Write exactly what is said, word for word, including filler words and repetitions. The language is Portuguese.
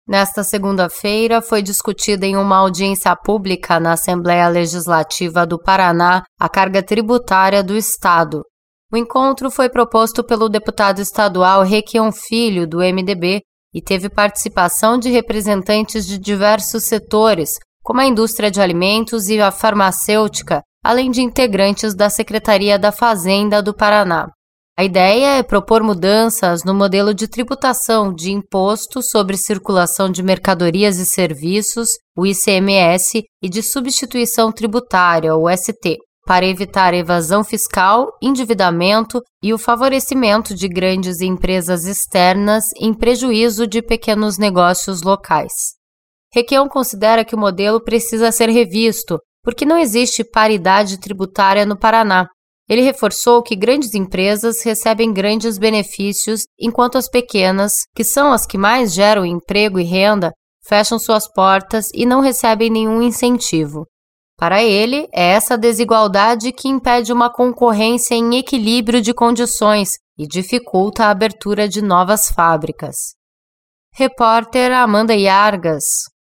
Nesta segunda-feira, foi discutida em uma audiência pública na Assembleia Legislativa do Paraná a carga tributária do Estado. O encontro foi proposto pelo deputado estadual Requião Filho, do M D B, e teve participação de representantes de diversos setores, como a indústria de alimentos e a farmacêutica, além de integrantes da Secretaria da Fazenda do Paraná. A ideia é propor mudanças no modelo de tributação de Imposto sobre Circulação de Mercadorias e Serviços, o I C M S, e de Substituição Tributária, o S T, para evitar evasão fiscal, endividamento e o favorecimento de grandes empresas externas em prejuízo de pequenos negócios locais. Requião considera que o modelo precisa ser revisto, porque não existe paridade tributária no Paraná. Ele reforçou que grandes empresas recebem grandes benefícios, enquanto as pequenas, que são as que mais geram emprego e renda, fecham suas portas e não recebem nenhum incentivo. Para ele, é essa desigualdade que impede uma concorrência em equilíbrio de condições e dificulta a abertura de novas fábricas. Repórter Amanda Iargas.